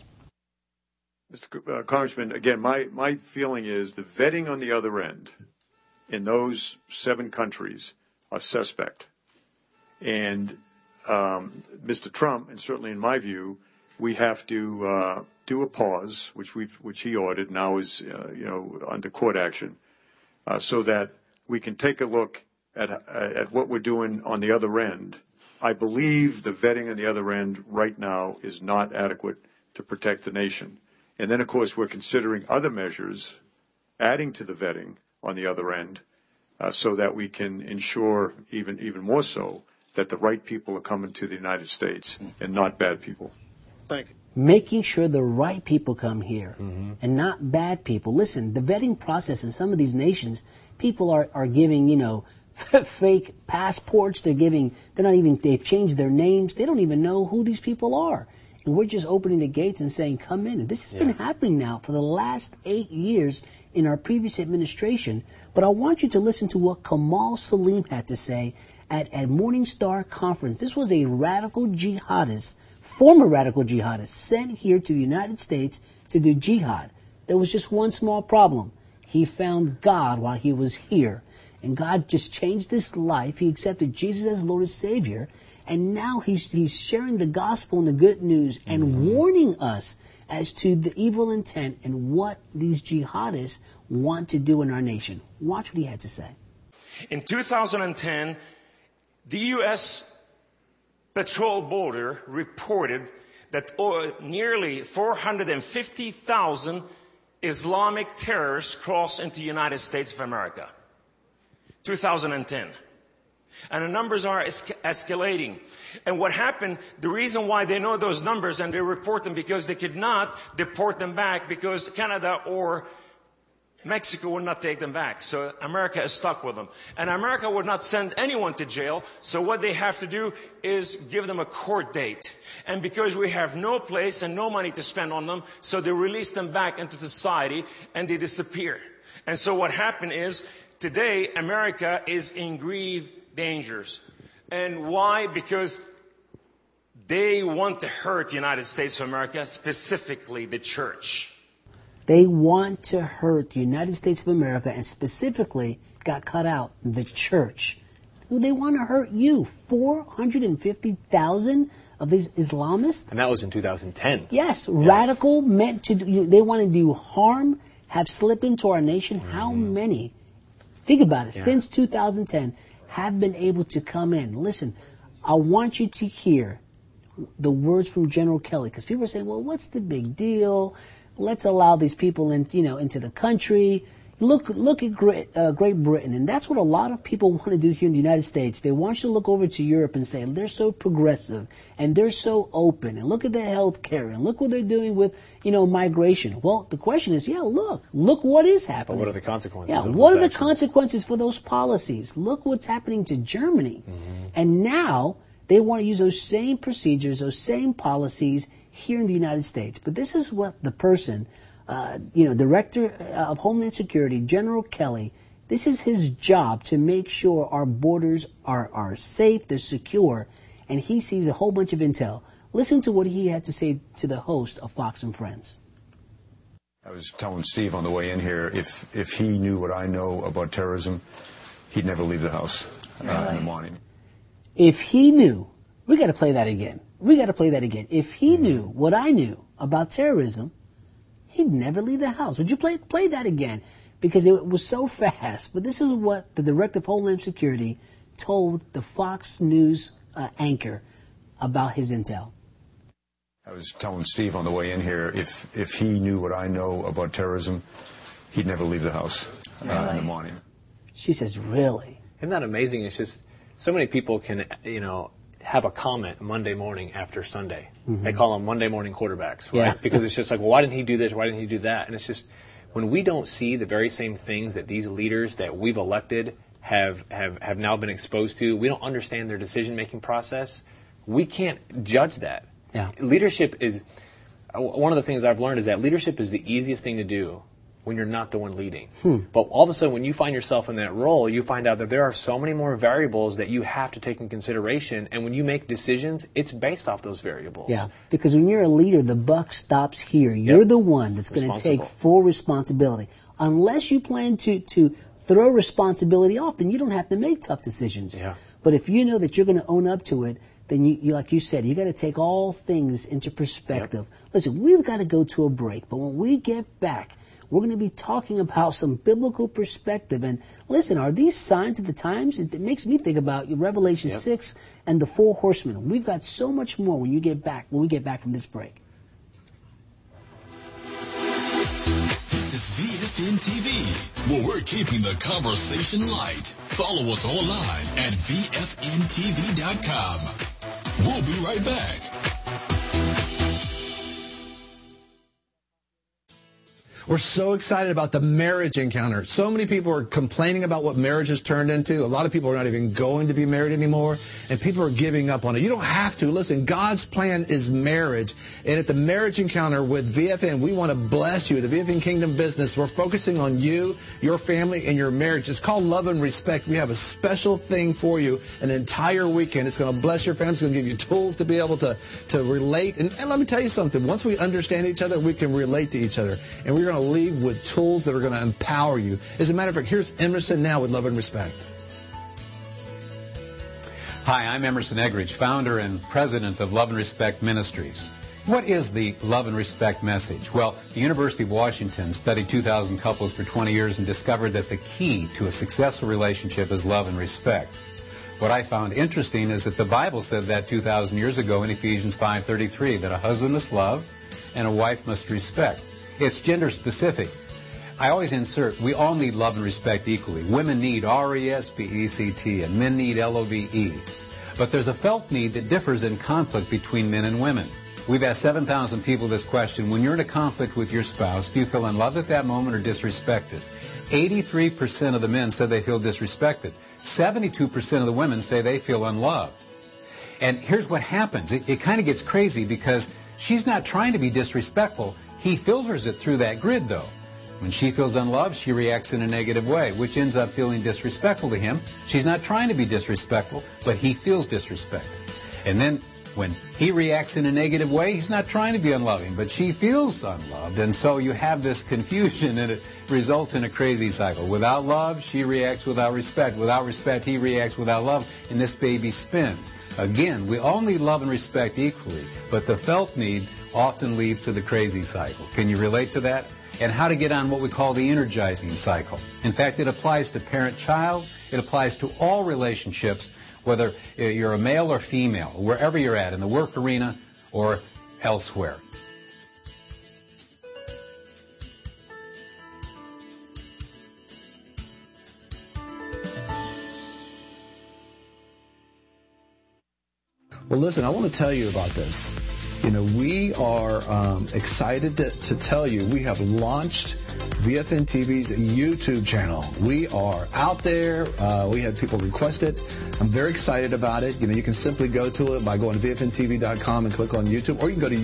Mr. Congressman, again, my feeling is the vetting on the other end in those 7 countries are suspect. And Mr. Trump, and certainly in my view, we have to do a pause, which he ordered, now is under court action, so that we can take a look at what we're doing on the other end. I believe the vetting on the other end right now is not adequate to protect the nation. And then, of course, we're considering other measures, adding to the vetting on the other end, so that we can ensure even more so that the right people are coming to the United States and not bad people. Thank you. Making sure the right people come here and not bad people. Listen, the vetting process in some of these nations, people are giving, fake passports. They've changed their names. They don't even know who these people are. and we're just opening the gates and saying, come in. And this has been happening now for the last 8 years in our previous administration. But I want you to listen to what Kamal Salim had to say at Morning Star Conference. This was a radical jihadist, former radical jihadist, sent here to the United States to do jihad. There was just one small problem. He found God while he was here. And God just changed his life. He accepted Jesus as Lord and Savior. And now he's sharing the gospel and the good news and warning us as to the evil intent and what these jihadists want to do in our nation. Watch what he had to say. In 2010, the U.S. Patrol Border reported that nearly 450,000 Islamic terrorists crossed into the United States of America. 2010. And the numbers are escalating. And what happened, the reason why they know those numbers and they report them, because they could not deport them back because Canada or Mexico would not take them back. So America is stuck with them. And America would not send anyone to jail. So what they have to do is give them a court date. And because we have no place and no money to spend on them, so they release them back into society and they disappear. And so what happened is, today America is in grave dangers. And why? Because they want to hurt the United States of America, specifically the church. They want to hurt the United States of America, and specifically, got cut out, the church. They want to hurt you. 450,000 of these Islamists. And that was in 2010. Yes, radical, meant to do, they want to do harm, have slipped into our nation. How many, think about it, since 2010, have been able to come in? Listen, I want you to hear the words from General Kelly, because people are saying, well, what's the big deal? Let's allow these people in, into the country. Look at Great Britain, and that's what a lot of people want to do here in the United States. They want you to look over to Europe and say they're so progressive and they're so open, and look at their health care, and look what they're doing with migration. Well, the question is, look what is happening. But what are the consequences? Yeah, what are the consequences for those policies? Look what's happening to Germany, and now they want to use those same procedures, those same policies here in the United States. But this is what the person, Director of Homeland Security, General Kelly, this is his job, to make sure our borders are safe, they're secure, and he sees a whole bunch of intel. Listen to what he had to say to the host of Fox and Friends. I was telling Steve on the way in here, if he knew what I know about terrorism, he'd never leave the house in the morning. If he knew, we got to play that again. If he knew what I knew about terrorism, he'd never leave the house. Would you play that again? Because it was so fast. But this is what the Director of Homeland Security told the Fox News anchor about his intel. I was telling Steve on the way in here, if he knew what I know about terrorism, he'd never leave the house in the morning. She says, really? Isn't that amazing? It's just so many people can, have a comment Monday morning after Sunday. They call them Monday morning quarterbacks, right? Yeah. Because it's just like, well, why didn't he do this? Why didn't he do that? And it's just, when we don't see the very same things that these leaders that we've elected have now been exposed to, we don't understand their decision-making process, we can't judge that. Yeah. Leadership is, one of the things I've learned is that leadership is the easiest thing to do when you're not the one leading. But all of a sudden, when you find yourself in that role, you find out that there are so many more variables that you have to take in consideration. And when you make decisions, it's based off those variables. Yeah, because when you're a leader, the buck stops here. You're the one that's going to take full responsibility. Unless you plan to throw responsibility off, then you don't have to make tough decisions. Yeah. But if you know that you're going to own up to it, then you like you said, you got to take all things into perspective. Listen, we've got to go to a break, but when we get back, we're going to be talking about some biblical perspective. And listen, are these signs of the times? It makes me think about Revelation 6 and the 4 horsemen. We've got so much more when we get back from this break. This is VFN TV, where we're keeping the conversation light. Follow us online at VFNTV.com. We'll be right back. We're so excited about the marriage encounter. So many people are complaining about what marriage has turned into. A lot of people are not even going to be married anymore, and people are giving up on it. You don't have to. Listen, God's plan is marriage. And at the marriage encounter with VFN, we want to bless you. The VFN Kingdom Business, we're focusing on you, your family, and your marriage. It's called Love and Respect. We have a special thing for you an entire weekend. It's going to bless your family. It's going to give you tools to be able to relate. And let me tell you something. Once we understand each other, we can relate to each other. And we're going to leave with tools that are going to empower you. As a matter of fact, here's Emerson now with Love and Respect. Hi, I'm Emerson Eggridge, founder and president of Love and Respect Ministries. What is the Love and Respect message? Well, the University of Washington studied 2,000 couples for 20 years and discovered that the key to a successful relationship is love and respect. What I found interesting is that the Bible said that 2,000 years ago in Ephesians 5:33, that a husband must love and a wife must respect. It's gender specific. I always insert, we all need love and respect equally. Women need R-E-S-P-E-C-T and men need L-O-V-E. But there's a felt need that differs in conflict between men and women. We've asked 7,000 people this question. When you're in a conflict with your spouse, do you feel in love at that moment or disrespected? 83% of the men said they feel disrespected. 72% of the women say they feel unloved. And here's what happens. It kind of gets crazy because she's not trying to be disrespectful. He filters it through that grid, though. When she feels unloved, she reacts in a negative way, which ends up feeling disrespectful to him. She's not trying to be disrespectful, but he feels disrespected. And then when he reacts in a negative way, he's not trying to be unloving, but she feels unloved. And so you have this confusion, and it results in a crazy cycle. Without love, she reacts without respect. Without respect, he reacts without love, and this baby spins. Again, we all need love and respect equally, but the felt need often leads to the crazy cycle. Can you relate to that? And how to get on what we call the energizing cycle. In fact, it applies to parent-child. It applies to all relationships, whether you're a male or female, wherever you're at, in the work arena or elsewhere. Well, listen, I want to tell you about this. You know, we are excited to tell you we have launched VFN TV's YouTube channel. We are out there. We have people request it. I'm very excited about it. You know, you can simply go to it by going to VFNTV.com and click on YouTube, or you can go to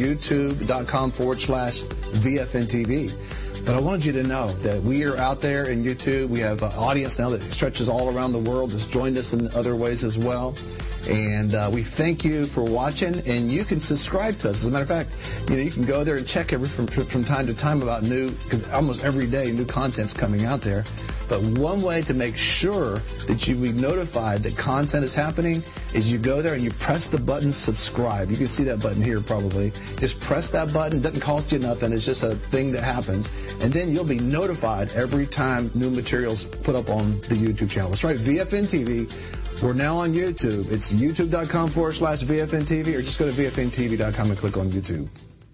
youtube.com/VFNTV. But I wanted you to know that we are out there in YouTube. We have an audience now that stretches all around the world, that's joined us in other ways as well. And we thank you for watching, and you can subscribe to us. As a matter of fact, you know, you can go there and check from time to time about new, because almost every day new content's coming out there. But one way to make sure that you be notified that content is happening is you go there and you press the button subscribe. You can see that button here probably. Just press that button. It doesn't cost you nothing. It's just a thing that happens. And then you'll be notified every time new material's put up on the YouTube channel. That's right, VFN TV. We're now on YouTube. It's youtube.com/VFNTV, or just go to VFNTV.com and click on YouTube.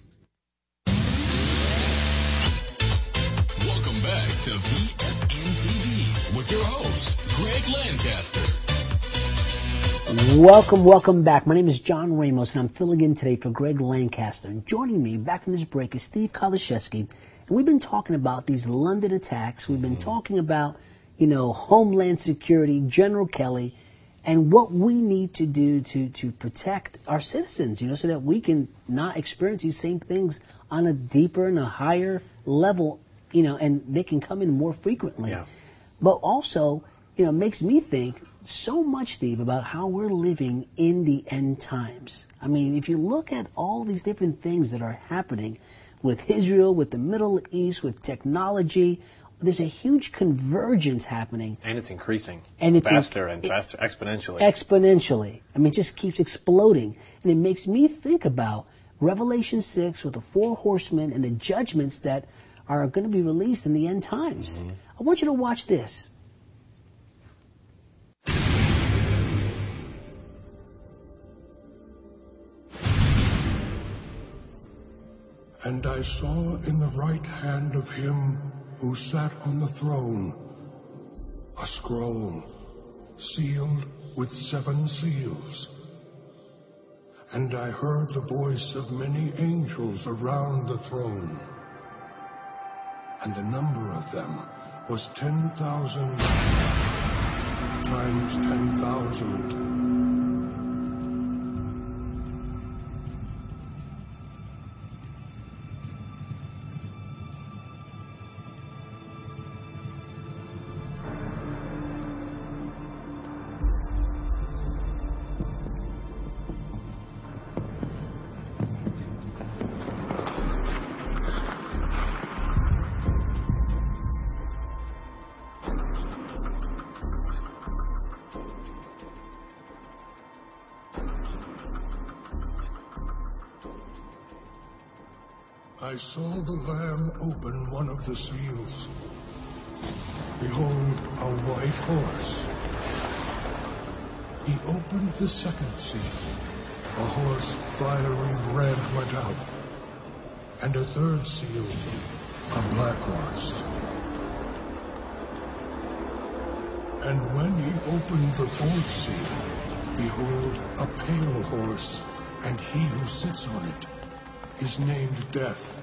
Welcome back to VFN TV with your host, Greg Lancaster. Welcome back. My name is John Ramos, and I'm filling in today for Greg Lancaster. And joining me back from this break is Steve Kaliszewski. And we've been talking about these London attacks. We've been talking about, you know, Homeland Security, General Kelly, and what we need to do to protect our citizens, you know, so that we can not experience these same things on a deeper and a higher level, you know, and they can come in more frequently. Yeah. But also, you know, it makes me think so much, Steve, about how we're living in the end times. I mean, if you look at all these different things that are happening with Israel, with the Middle East, with technology, there's a huge convergence happening. And it's increasing. And it's faster and faster, exponentially. Exponentially. I mean, it just keeps exploding. And it makes me think about Revelation 6 with the 4 horsemen and the judgments that are going to be released in the end times. Mm-hmm. I want you to watch this. And I saw in the right hand of him who sat on the throne a scroll sealed with 7 seals. And I heard the voice of many angels around the throne, and the number of them was 10,000 times 10,000. I saw the Lamb open one of the seals. Behold, a white horse. He opened the second seal. A horse fiery red went out. And a third seal, a black horse. And when he opened the fourth seal, behold, a pale horse, and he who sits on it is named Death.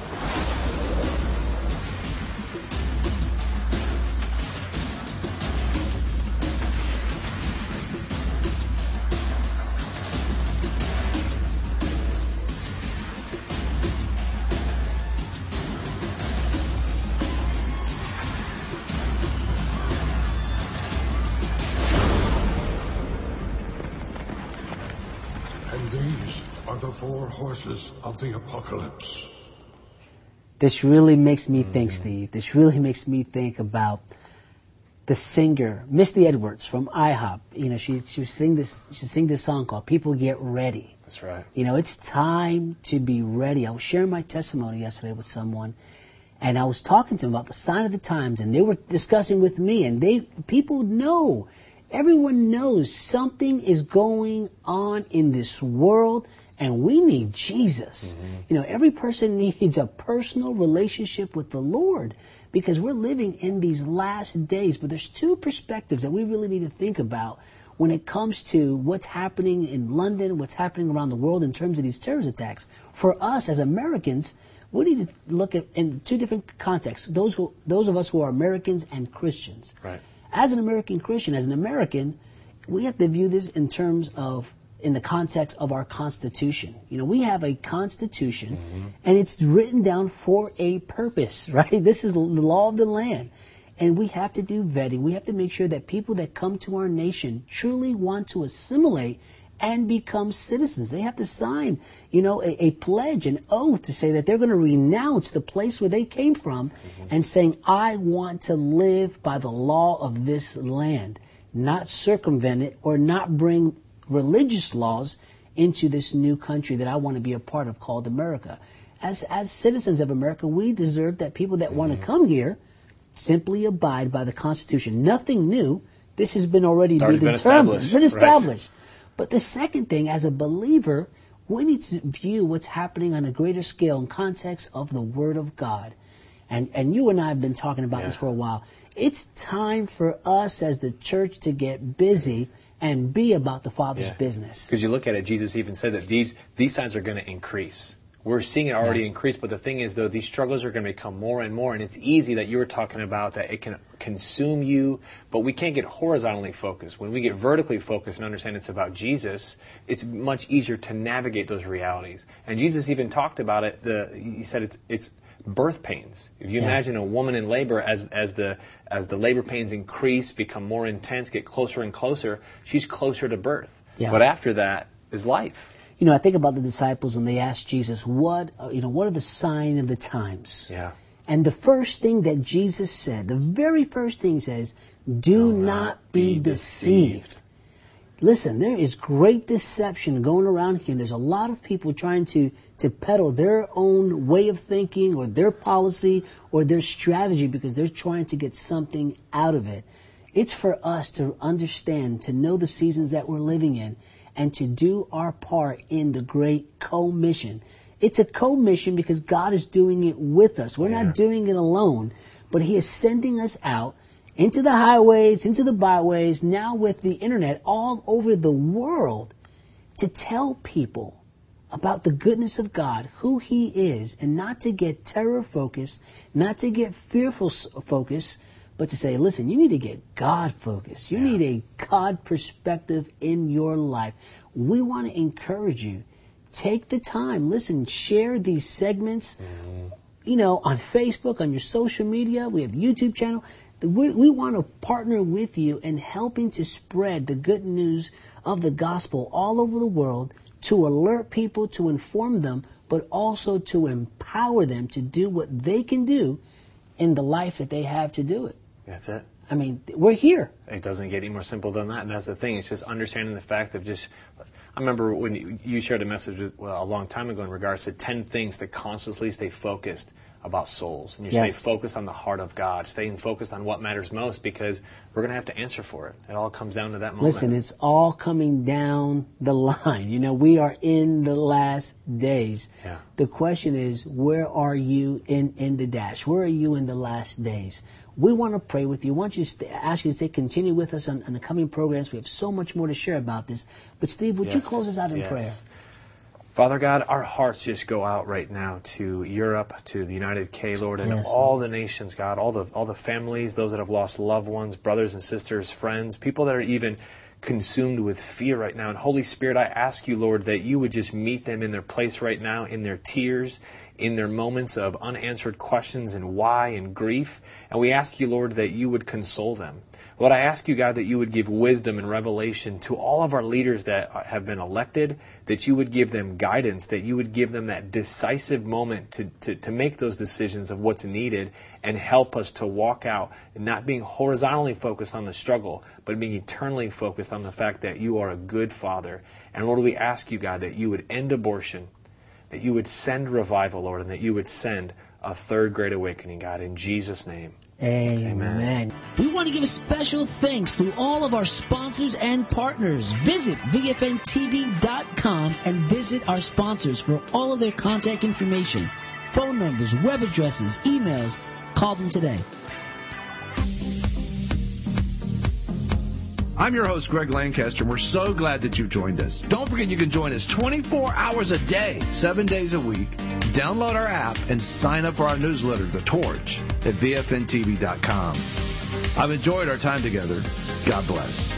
And these are the four horses of the apocalypse. This really makes me think, Steve. This really makes me think about the singer, Misty Edwards from IHOP. You know, she sing this song called "People Get Ready." That's right. You know, it's time to be ready. I was sharing my testimony yesterday with someone, and I was talking to them about the sign of the times, and they were discussing with me, and people know. Everyone knows something is going on in this world, and we need Jesus. Mm-hmm. You know, every person needs a personal relationship with the Lord because we're living in these last days. But there's two perspectives that we really need to think about when it comes to what's happening in London, what's happening around the world in terms of these terrorist attacks. For us as Americans, we need to look at in two different contexts. Those of us who are Americans and Christians. Right. As an American Christian, as an American, we have to view this in the context of our Constitution. You know, we have a Constitution, and it's written down for a purpose, right? This is the law of the land. And we have to do vetting. We have to make sure that people that come to our nation truly want to assimilate and become citizens. They have to sign, you know, a pledge, an oath to say that they're going to renounce the place where they came from and saying, I want to live by the law of this land, not circumvent it or not bring religious laws into this new country that I want to be a part of called America. As citizens of America, we deserve that people that want to come here simply abide by the Constitution. Nothing new. This has been already been established. It's been established. Right. But the second thing, as a believer, we need to view what's happening on a greater scale in context of the Word of God. And you and I have been talking about this for a while. It's time for us as the church to get busy and be about the Father's business. Because you look at it, Jesus even said that these signs are going to increase. We're seeing it already increase, but the thing is, though, these struggles are going to become more and more, and it's easy that you were talking about that it can consume you, but we can't get horizontally focused. When we get vertically focused and understand it's about Jesus, it's much easier to navigate those realities. And Jesus even talked about it. He said it's birth pains. If you imagine a woman in labor, as the labor pains increase, become more intense, get closer and closer, she's closer to birth. Yeah. But after that is life. You know, I think about the disciples when they asked Jesus, what are the sign of the times? Yeah. And the first thing that Jesus said, the very first thing he says, do not be deceived. Listen, there is great deception going around here. And there's a lot of people trying to peddle their own way of thinking or their policy or their strategy because they're trying to get something out of it. It's for us to understand, to know the seasons that we're living in, and to do our part in the great commission. It's a commission because God is doing it with us. We're not doing it alone, but He is sending us out into the highways, into the byways, now with the internet all over the world to tell people about the goodness of God, who he is, and not to get terror focused, not to get fearful focused, but to say, listen, you need to get God focused. You need a God perspective in your life. We want to encourage you. Take the time. Listen, share these segments, on Facebook, on your social media. We have YouTube channel. We want to partner with you in helping to spread the good news of the gospel all over the world, to alert people, to inform them, but also to empower them to do what they can do in the life that they have to do it. That's it. I mean, we're here. It doesn't get any more simple than that, and that's the thing. It's just understanding the fact of just... I remember when you shared a message a long time ago in regards to 10 things to constantly stay focused about souls. And you stay focused on the heart of God, staying focused on what matters most, because we're going to have to answer for it. It all comes down to that moment. Listen, it's all coming down the line. We are in the last days. Yeah. The question is, where are you in the dash? Where are you in the last days? We want to pray with you. We want you to ask you to stay, continue with us on the coming programs. We have so much more to share about this. But Steve, would you close us out in prayer? Father God, our hearts just go out right now to Europe, to the United K, Lord, and all the nations, God, all the families, those that have lost loved ones, brothers and sisters, friends, people that are even consumed with fear right now. And Holy Spirit, I ask you, Lord, that you would just meet them in their place right now, in their tears, in their moments of unanswered questions and why and grief. And we ask you, Lord, that you would console them. Lord, I ask you, God, that you would give wisdom and revelation to all of our leaders that have been elected, that you would give them guidance, that you would give them that decisive moment to make those decisions of what's needed, and help us to walk out, not being horizontally focused on the struggle, but being eternally focused on the fact that you are a good Father. And Lord, we ask you, God, that you would end abortion, that you would send revival, Lord, and that you would send a third great awakening, God, in Jesus' name. Amen. We want to give special thanks to all of our sponsors and partners. Visit VFNTV.com and visit our sponsors for all of their contact information, phone numbers, web addresses, emails. Call them today. I'm your host, Greg Lancaster, and we're so glad that you've joined us. Don't forget you can join us 24 hours a day, 7 days a week. Download our app and sign up for our newsletter, The Torch, at VFNTV.com. I've enjoyed our time together. God bless.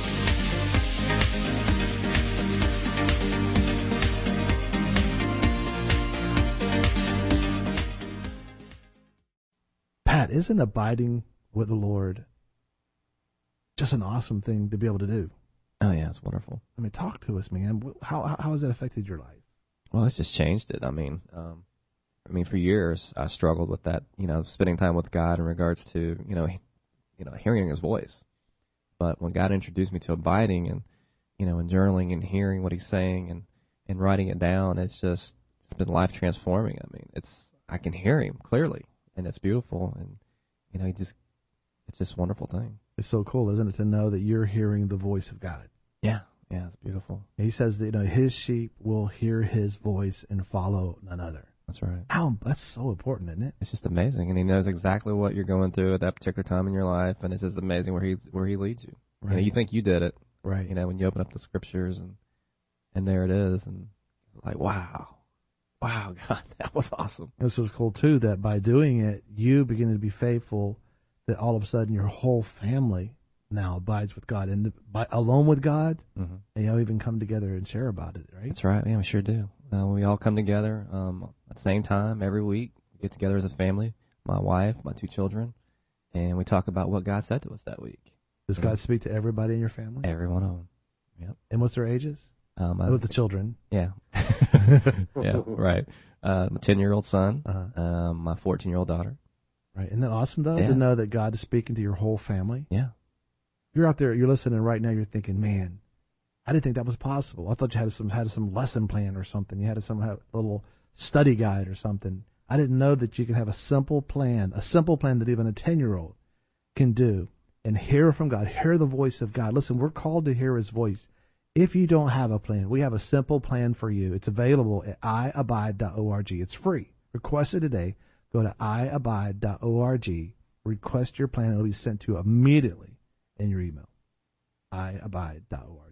Pat, isn't abiding with the Lord just an awesome thing to be able to do? Oh, yeah, it's wonderful. I mean, talk to us, man. How has that affected your life? Well, it's just changed it. I mean, for years I struggled with that, spending time with God in regards to, hearing His voice. But when God introduced me to abiding and, and journaling and hearing what He's saying and writing it down, it's been life transforming. I mean, I can hear Him clearly, and it's beautiful, and it's just a wonderful thing. It's so cool, isn't it, to know that you're hearing the voice of God? Yeah, it's beautiful. He says that His sheep will hear His voice and follow none other. That's right. That's so important, isn't it? It's just amazing, and He knows exactly what you're going through at that particular time in your life, and it's just amazing where He leads you. Right. You think you did it, right? When you open up the scriptures and there it is, and like wow, God, that was awesome. This is cool too. That by doing it, you begin to be faithful. That all of a sudden your whole family now abides with God and alone with God, and even come together and share about it, right? That's right. Yeah, we sure do. We all come together at the same time every week. We get together as a family, my wife, my 2 children, and we talk about what God said to us that week. Does God speak to everybody in your family? Every one of them. Yep. And what's their ages? With the children. Yeah. Yeah, right. My 10-year-old son, my 14-year-old daughter. Right. Isn't that awesome, though, to know that God is speaking to your whole family? Yeah. You're out there, you're listening right now, you're thinking, man, I didn't think that was possible. I thought you had some lesson plan or something. You had some little study guide or something. I didn't know that you could have a simple plan that even a 10-year-old can do and hear from God, hear the voice of God. Listen, we're called to hear His voice. If you don't have a plan, we have a simple plan for you. It's available at iabide.org. It's free. Request it today. Go to iabide.org, request your plan, and it will be sent to you immediately in your email. iabide.org.